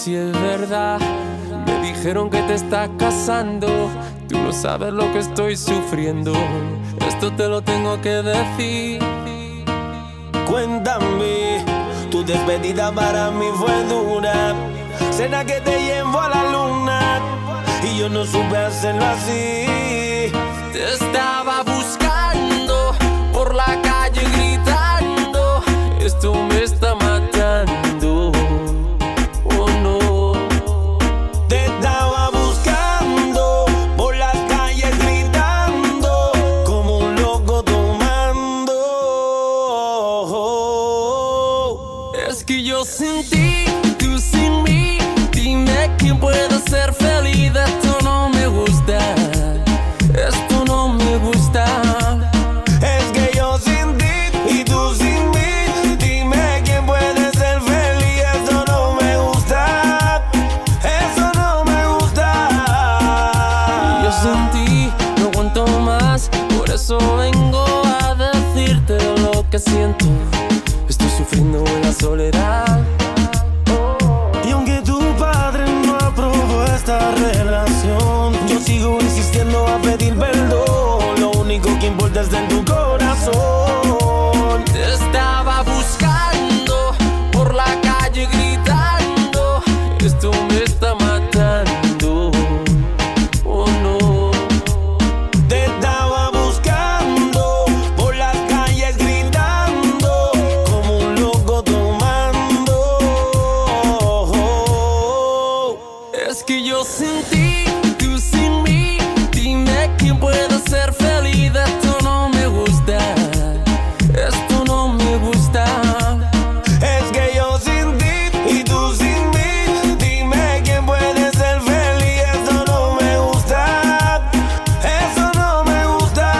si es verdad. Me dijeron que te estás casando. Tú no sabes lo que estoy sufriendo. Esto te lo tengo que decir. Cuéntame, tu despedida para mí fue dura. Cena que te llevo a la luna y yo no supe hacerlo así. Te estaba buscando por la calle gritando. Esto me está matando. Oh no. Te estaba buscando por las calles gritando como un loco tomando. Es que yo sin ti, tú sin mí. Dime quién puede ser feliz. Esto no me gusta. Esto no me gusta. Es que yo sin ti y tú sin mí. Dime quién puede ser feliz. Eso no me gusta. Eso no me gusta. Y yo sin ti no aguanto más. Por eso vengo a decirte lo que siento. Estoy sufriendo en la soledad. Y aunque tu padre no aprobó esta relación, yo sigo insistiendo a pedir perdón. Lo único que importa es en tu corazón. Te estaba buscando por la calle gritando. Esto me está matando. Oh no. Te estaba buscando por las calles gritando como un loco tomando. Es que yo sin ti, tú sin mí. Dime quién puede ser feliz. Esto no me gusta. Esto no me gusta. Es que yo sin ti y tú sin mí. Dime quién puede ser feliz. Eso no me gusta. Eso no me gusta.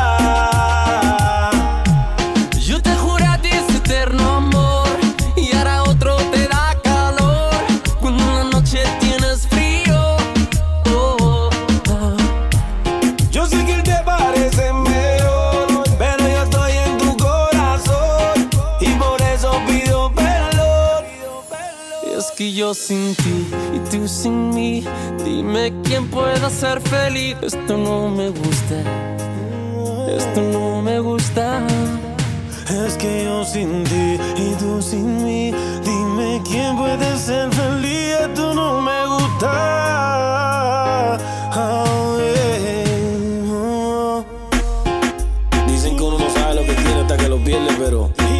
Yo te juré a ti ese eterno amor y ahora otro te da calor cuando en la noche tienes frío. Oh, oh. Yo sé que él te parece mejor, pero yo estoy en tu corazón y por eso pido perdón. Es que yo sin ti y tú sin mí. Dime quién pueda ser feliz. Esto no me gusta. Esto no me gusta. Es que yo sin ti y tú sin mí. Dime quién puede ser feliz. Esto no me gusta. Oh, yeah. Dicen que uno no sabe lo que tiene hasta que lo pierde, pero